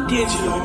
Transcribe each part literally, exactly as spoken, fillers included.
Digital.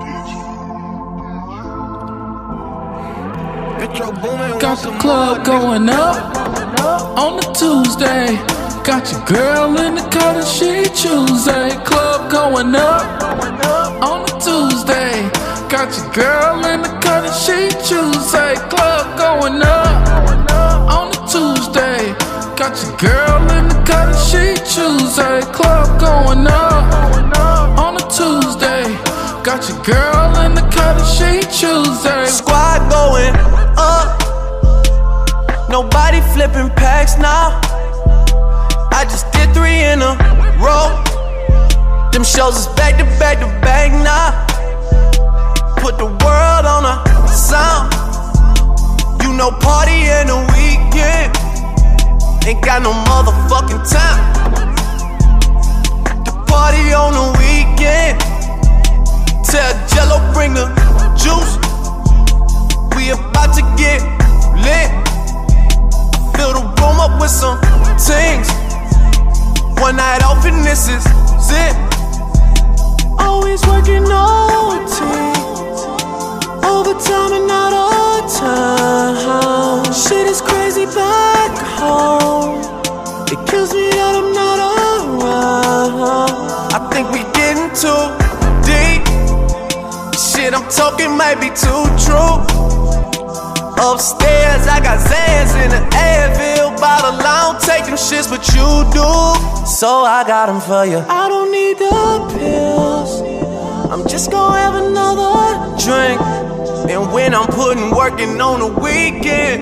Got the club going up on the Tuesday. Got your girl in the car and she Tuesday. Club going up on the Tuesday. Got your girl in the car and she Tuesday. Club going up on the Tuesday. Got your girl in the car and she Tuesday. Club going up on the Tuesday. Got your girl in the car and she Tuesday. Squad going up. Nobody flipping packs now. I just did three in a row. Them shows is back to back to back now. Put the world on a sound. You know party in the weekend. Ain't got no motherfucking time. The party on the weekend. Tell Jello bring the juice. We about to get lit. Fill the room up with some things. One night off and this is it. Always working O T, overtime and not all time. Shit is crazy back home. It kills me that I'm not around. I think we getting too deep. Shit I'm talking might be too true. Upstairs, I got Zans in the Advil bottle. I don't take them shits, but you do. So I got them for you. I don't need the pills. I'm just gonna have another drink. And when I'm putting working on the weekend,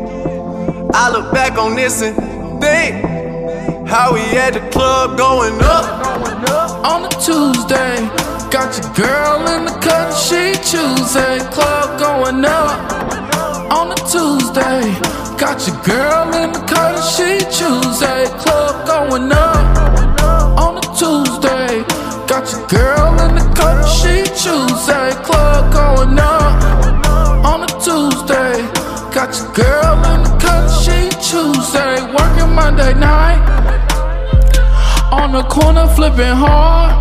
I look back on this and think how we at the club going up on a Tuesday. Got your girl in the cut, she Tuesday. Club going up on a Tuesday. Got your girl in the car and she Tuesday. Club going up on a Tuesday. Got your girl in the car and she Tuesday. Club going up on a Tuesday. Got your girl in the car and she Tuesday. Working Monday night on the corner flipping hard.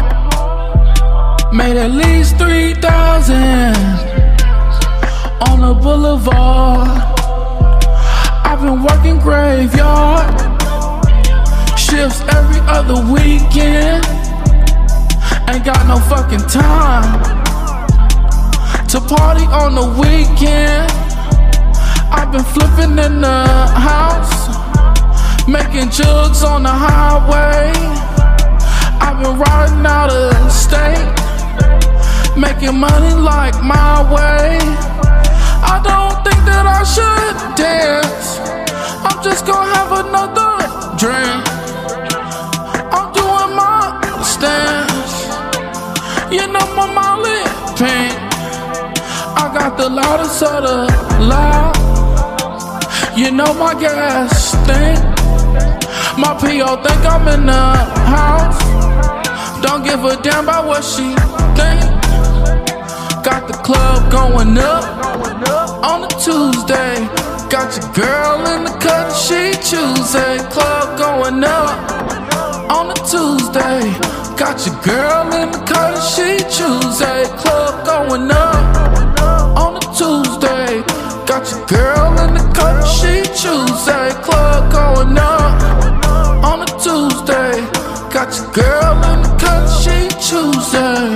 Made at least three thousand on the boulevard. I've been working graveyard shifts every other weekend. Ain't got no fucking time to party on the weekend. I've been flipping in the house, making jugs on the highway. I've been riding out of state, making money like my way. I don't think that I should dance. I'm just gonna have another drink. I'm doing my stance. You know my Molly pink. I got the loudest of the loud. You know my gas stink. My P O think I'm in the house. Don't give a damn about what she think. Got the club going up on a Tuesday. Got your girl in the cut, she Tuesday. Club going up on a Tuesday. Got your girl in the cut, she Tuesday. Club going up on a Tuesday. Got your girl in the cut, she Tuesday. Club going up on a Tuesday. Got your girl in the cut, she Tuesday.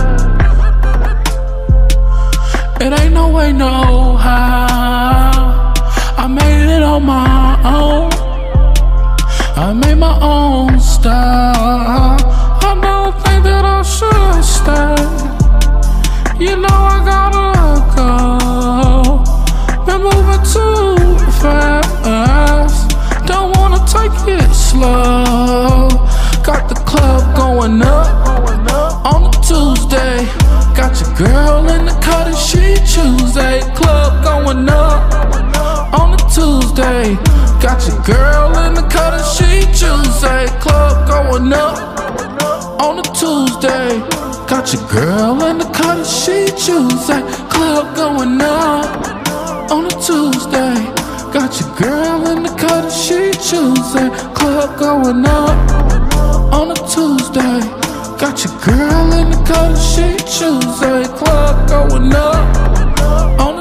It ain't no way, no how. I made it on my own. I made my own style. I don't think that I should stay. You know I gotta go. Been moving too fast. Don't wanna take it slow. Got the club going up on a Tuesday. Got your girl in the cut and she Tuesday. Club going up on a Tuesday. Got your girl in the cut and she Tuesday. Club going up on a Tuesday. Got your girl in the cut and she Tuesday. Club going up on a Tuesday. Got your girl in the cut and she Tuesday. Club going up on a Tuesday. Got your girl in the color she choose. A club going up on